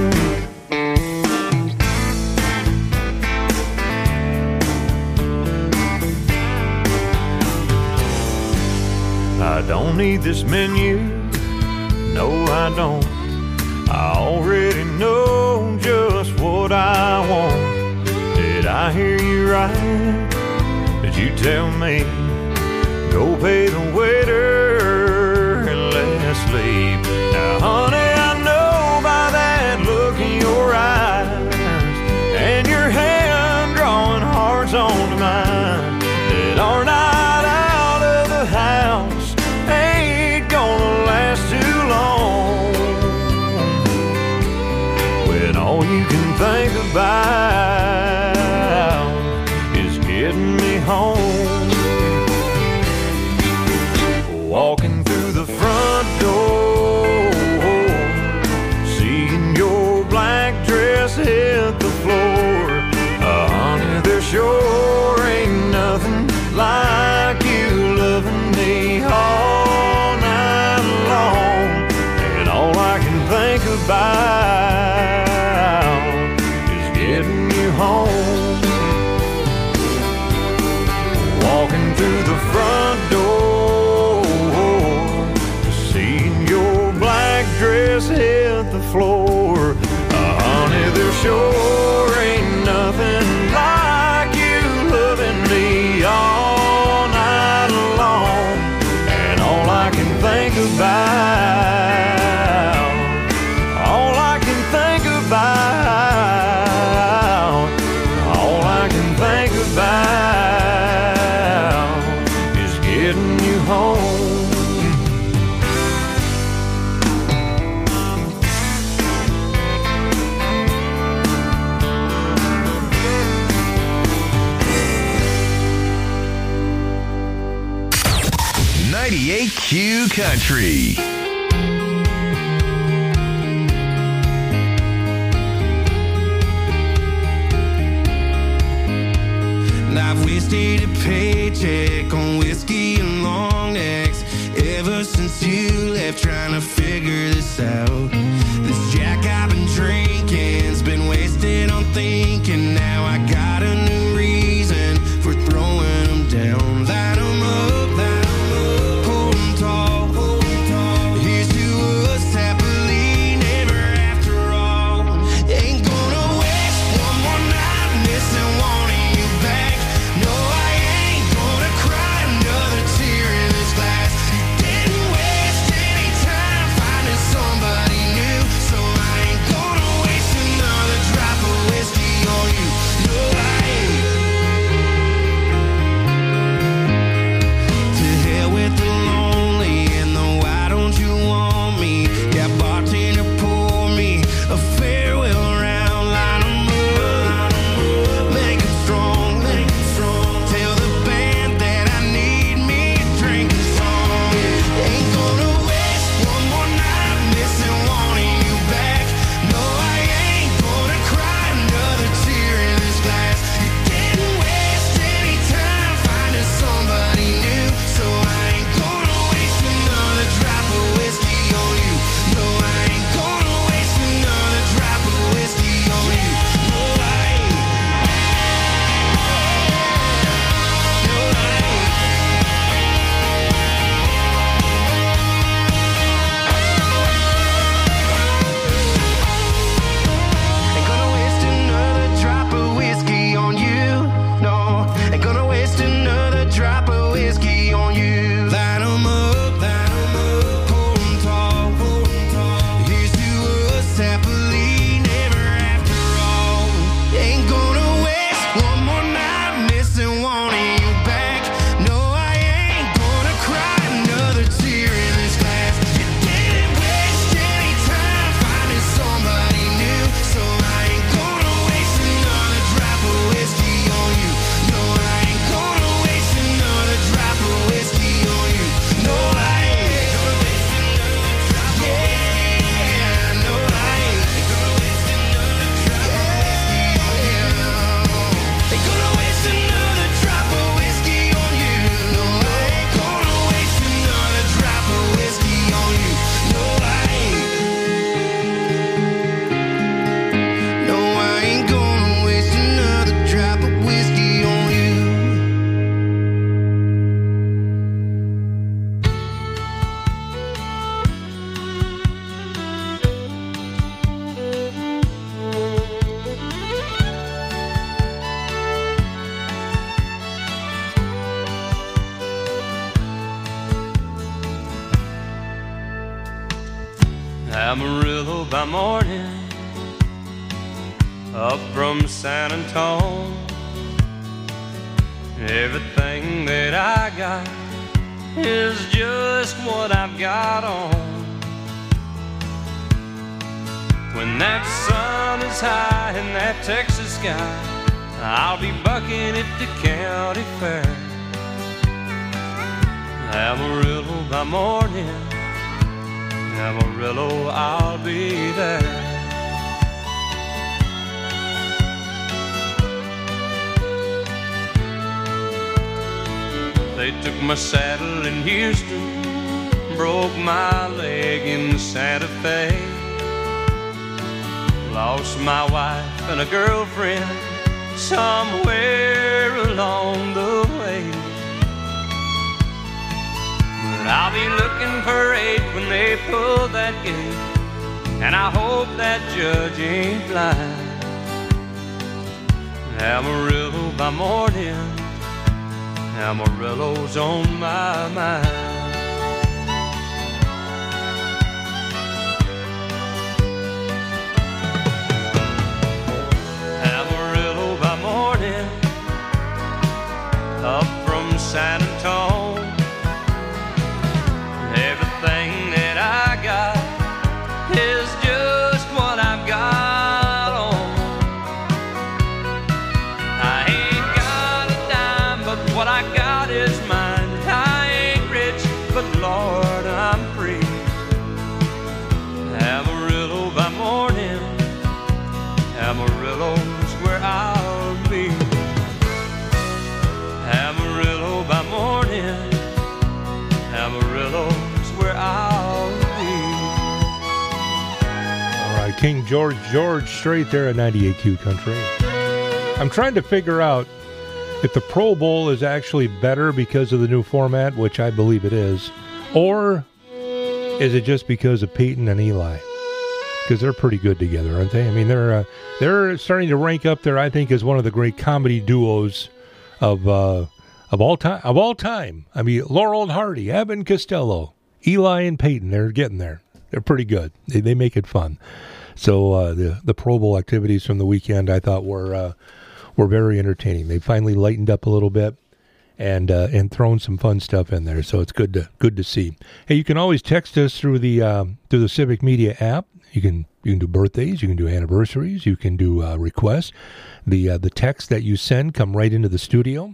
I don't need this menu, no I don't. I already know just what I want. Did I hear you right? Did you tell me go pay the waiter and let's leave? Now honey, I know by that look in your eyes and your hand drawing hearts onto mine that our night out of the house ain't gonna last too long, when all you can think about is getting me home. Walking through the front door, seeing your black dress hit the floor. Honey, there sure ain't nothing like you loving me all night long. And all I can think about is getting you home. Walking through the front door, seeing your black dress hit the floor. Honey, there sure ain't nothing like you loving me all night long. And all I can think about, all I can think about WAQ Country. And I've wasted a paycheck on whiskey and long necks ever since you left, trying to figure this out. This Jack I've been drinking's been wasted on thinking. Now I got a new reason for throwing them down. Line 'em up, hold 'em tall. Here's to us happily never after all. Ain't gonna waste one more night missing wanting you back. No, I ain't gonna cry another tear in this glass. Didn't waste any time finding somebody new, so I ain't gonna waste another drop of whiskey on you. No, I ain't. To hell with the lonely and the why don't you want me? Yeah, bartender, pour me a farewell round. Line 'em up, make it strong. Tell the band that I need me a drinking song. Ain't gonna waste one more night missing wanting you back. No, I ain't gonna cry another tear in this glass. You didn't waste any time finding somebody new, so I ain't gonna waste another drop of whiskey on you. No, I ain't gonna waste another drop of whiskey on you. No, I ain't. Ain't gonna waste another drop of whiskey on you. No, ain't gonna waste another drop of whiskey on you. Line 'em up, hold 'em tall. Here's to us happily never after all. Ain't gonna waste one more night missing wanting you back. No, I ain't gonna cry another tear in this glass. You didn't waste any time finding somebody new, so I ain't gonna waste another drop of whiskey on you. No, I ain't gonna waste another drop of whiskey on you. No, I ain't gonna waste another drop of whiskey. No, I ain't gonna waste another drop of whiskey on you. Ain't gonna waste another drop of whiskey on you. No, I ain't gonna waste another drop of whiskey on you. No, I ain't. No, I ain't gonna waste another drop of whiskey on you. Amarillo by morning, up from San Antone. Everything that I got is just what I've got on. When that sun is high in that Texas sky, I'll be bucking at the county fair. Amarillo by morning, Amarillo, I'll be there. They took my saddle in Houston, broke my leg in Santa Fe, lost my wife and a girlfriend somewhere along the way. But I'll be looking for 8 when they pull that gate, and I hope that judge ain't blind. Amarillo by morning, Amarillo's on my mind. Amarillo by morning, up from San Antone. Everything that I got is just what I've got on. I ain't got a dime, but what I got is mine. I ain't rich, right, King George Strait there at 98Q Country. I'm trying to figure out if the Pro Bowl is actually better because of the new format, which I believe it is, or is it just because of Peyton and Eli? Because they're pretty good together, aren't they? I mean, they're starting to rank up there, I think, as one of the great comedy duos of all time. I mean, Laurel and Hardy, Abbott and Costello, Eli and Peyton, they're getting there. They're pretty good. They make it fun. So the Pro Bowl activities from the weekend, I thought, were very entertaining. They finally lightened up a little bit and thrown some fun stuff in there. So it's good to see. Hey, you can always text us through the Civic Media app. You can do birthdays, you can do anniversaries, you can do requests. The text that you send come right into the studio.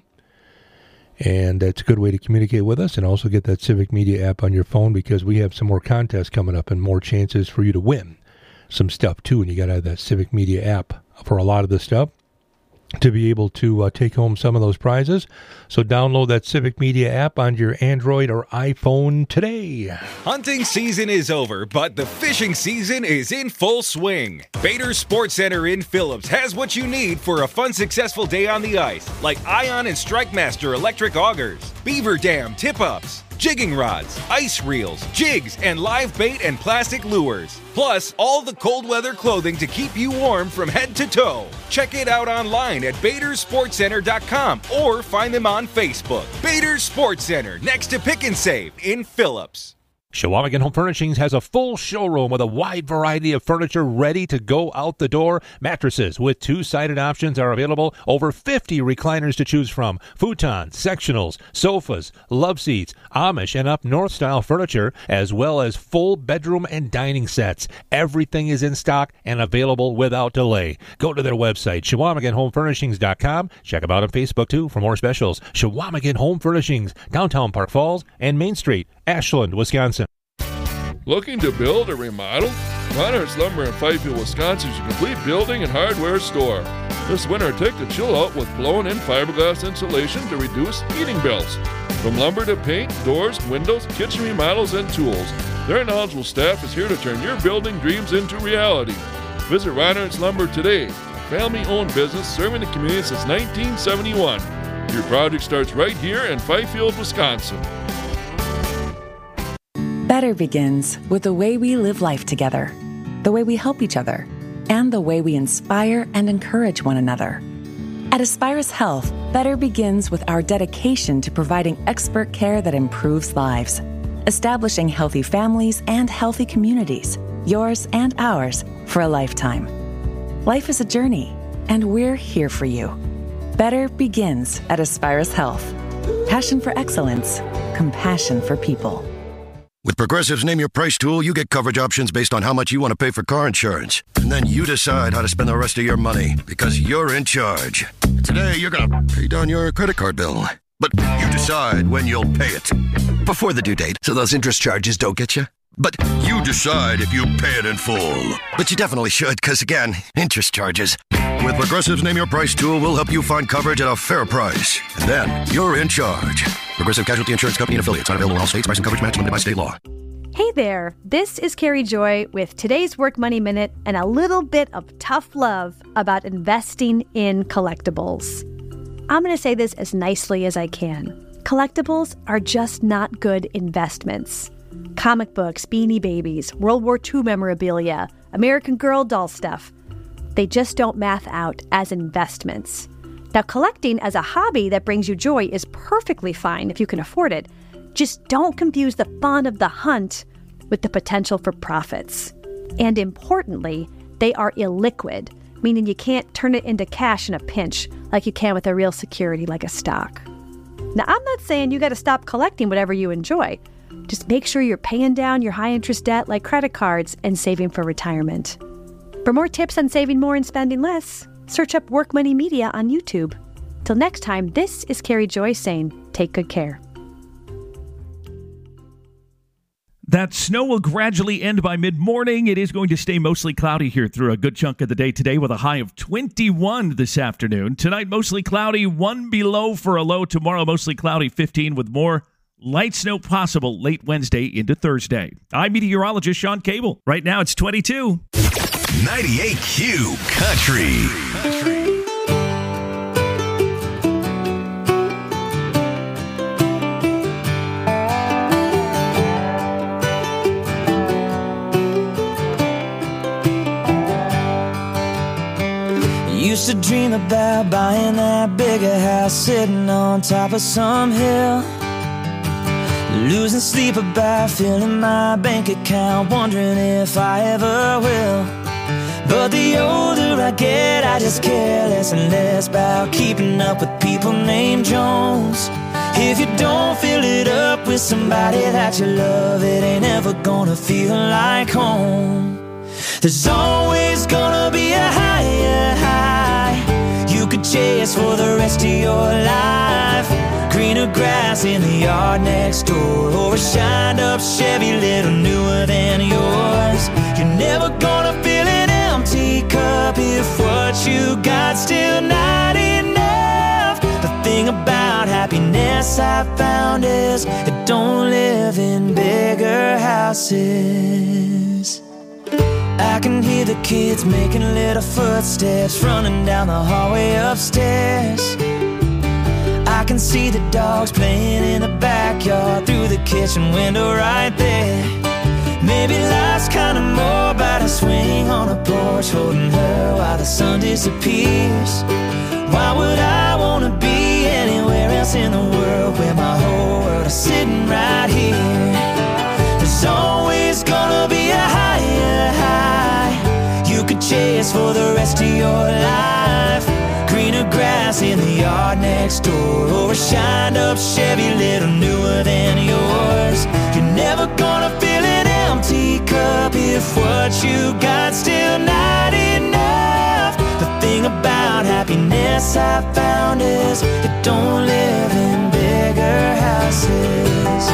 And it's a good way to communicate with us and also get that Civic Media app on your phone, because we have some more contests coming up and more chances for you to win some stuff too. And you got to have that Civic Media app for a lot of the stuff to be able to take home some of those prizes. So download that Civic Media app on your Android or iPhone today. Hunting season is over, but the fishing season is in full swing. Bader Sports Center in Phillips has what you need for a fun, successful day on the ice, like Ion and Strike Master electric augers, Beaver Dam tip-ups, jigging rods, ice reels, jigs, and live bait and plastic lures. Plus, all the cold weather clothing to keep you warm from head to toe. Check it out online at BaderSportsCenter.com or find them on Facebook. Bader Sports Center, next to Pick and Save in Phillips. Chequamegon Home Furnishings has a full showroom with a wide variety of furniture ready to go out the door. Mattresses with two-sided options are available. Over 50 recliners to choose from. Futons, sectionals, sofas, love seats, Amish and up north style furniture, as well as full bedroom and dining sets. Everything is in stock and available without delay. Go to their website, ChequamegonHomeFurnishings.com. Check them out on Facebook too for more specials. Chequamegon Home Furnishings, downtown Park Falls and Main Street, Ashland, Wisconsin. Looking to build or remodel? Reinhardt's Lumber in Fifield, Wisconsin is your complete building and hardware store. This winter, take the chill out with blown-in fiberglass insulation to reduce heating bills. From lumber to paint, doors, windows, kitchen remodels, and tools, their knowledgeable staff is here to turn your building dreams into reality. Visit Reinhardt's Lumber today, a family-owned business serving the community since 1971. Your project starts right here in Fifield, Wisconsin. Better begins with the way we live life together, the way we help each other, and the way we inspire and encourage one another. At Aspirus Health, better begins with our dedication to providing expert care that improves lives, establishing healthy families and healthy communities, yours and ours, for a lifetime. Life is a journey, and we're here for you. Better begins at Aspirus Health. Passion for excellence, compassion for people. With Progressive's Name Your Price tool, you get coverage options based on how much you want to pay for car insurance. And then you decide how to spend the rest of your money, because you're in charge. Today, you're going to pay down your credit card bill. But you decide when you'll pay it. Before the due date, so those interest charges don't get you. But you decide if you pay it in full. But you definitely should, because again, interest charges. With Progressive's Name Your Price tool, we'll help you find coverage at a fair price. And then you're in charge. Progressive Casualty Insurance Company and Affiliates. Not available in all states. Price and coverage match limited by state law. Hey there. This is Carrie Joy with today's Work Money Minute and a little bit of tough love about investing in collectibles. I'm going to say this as nicely as I can. Collectibles are just not good investments. Comic books, Beanie Babies, World War II memorabilia, American Girl doll stuff. They just don't math out as investments. Now, collecting as a hobby that brings you joy is perfectly fine if you can afford it. Just don't confuse the fun of the hunt with the potential for profits. And importantly, they are illiquid, meaning you can't turn it into cash in a pinch like you can with a real security like a stock. Now, I'm not saying you got to stop collecting whatever you enjoy. Just make sure you're paying down your high-interest debt like credit cards and saving for retirement. For more tips on saving more and spending less, search up Work Money Media on YouTube. Till next time, this is Carrie Joy saying, take good care. That snow will gradually end by mid-morning. It is going to stay mostly cloudy here through a good chunk of the day today with a high of 21 this afternoon. Tonight, mostly cloudy, 1 below for a low. Tomorrow, mostly cloudy, 15 with more Light snow possible late Wednesday into Thursday. I'm meteorologist Sean Cable. Right now it's 22. 98Q Country. Used to dream about buying that bigger house, sitting on top of some hill, losing sleep about filling my bank account, wondering if I ever will. But the older I get, I just care less and less about keeping up with people named Jones. If you don't fill it up with somebody that you love, it ain't ever gonna feel like home. There's always gonna be a higher high you could chase for the rest of your life. Greener grass in the yard next door, or a shined up Chevy little newer than yours. You're never gonna fill an empty cup if what you got still not enough. The thing about happiness I found is it don't live in bigger houses. I can hear the kids making little footsteps running down the hallway upstairs. I can see the dogs playing in the backyard through the kitchen window right there. Maybe life's kinda more about a swing on a porch, holding her while the sun disappears. Why would I wanna be anywhere else in the world where my whole world is sitting right here? There's always gonna be a higher high you could chase for the rest of your life. Greener grass in the yard next door, or a shined up Chevy little newer than yours. You're never gonna fill an empty cup if what you got still not enough. The thing about happiness I found is it don't live in bigger houses.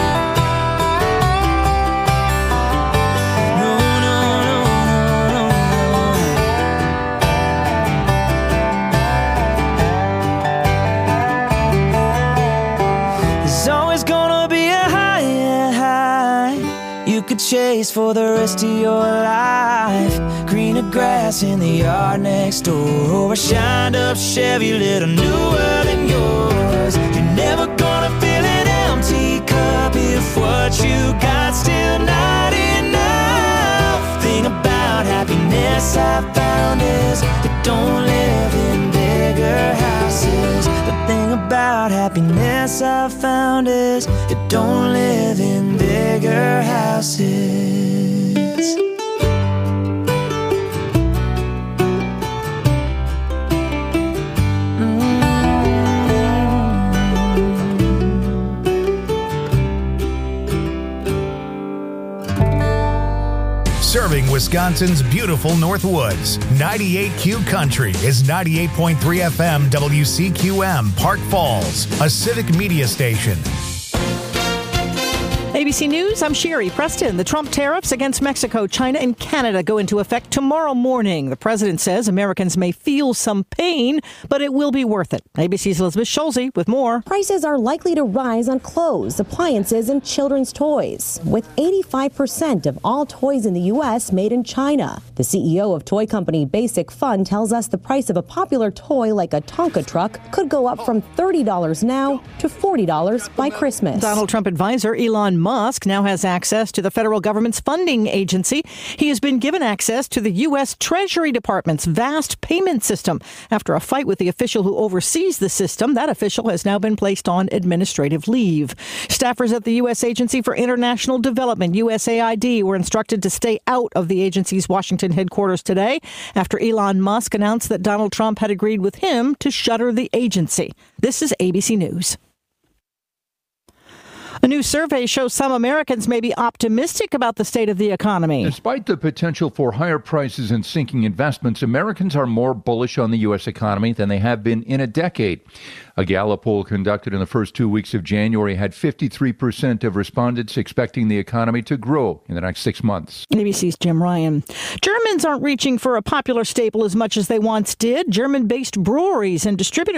Could chase for the rest of your life. Greener grass in the yard next door, or a shined up Chevy little newer than yours. You're never gonna fill an empty cup if what you got still not enough. Thing about happiness I found is it don't live in bigger houses. The thing about happiness I found is it don't live in bigger houses. Serving Wisconsin's beautiful Northwoods. 98Q Country is 98.3 FM WCQM, Park Falls, a civic media station. ABC News, I'm Sherry Preston. The Trump tariffs against Mexico, China, and Canada go into effect tomorrow morning. The president says Americans may feel some pain, but it will be worth it. ABC's Elizabeth Schulze with more. Prices are likely to rise on clothes, appliances, and children's toys, with 85% of all toys in the U.S. made in China. The CEO of toy company Basic Fun tells us the price of a popular toy like a Tonka truck could go up from $30 now to $40 by Christmas. Donald Trump advisor Elon Musk now has access to the federal government's funding agency. He has been given access to the U.S. Treasury Department's vast payment system. After a fight with the official who oversees the system, that official has now been placed on administrative leave. Staffers at the U.S. Agency for International Development, USAID, were instructed to stay out of the agency's Washington headquarters today after Elon Musk announced that Donald Trump had agreed with him to shutter the agency. This is ABC News. A new survey shows some Americans may be optimistic about the state of the economy. Despite the potential for higher prices and sinking investments, Americans are more bullish on the U.S. economy than they have been in a decade. A Gallup poll conducted in the first 2 weeks of January had 53% of respondents expecting the economy to grow in the next 6 months. ABC's Jim Ryan. Germans aren't reaching for a popular staple as much as they once did. German-based breweries and distributors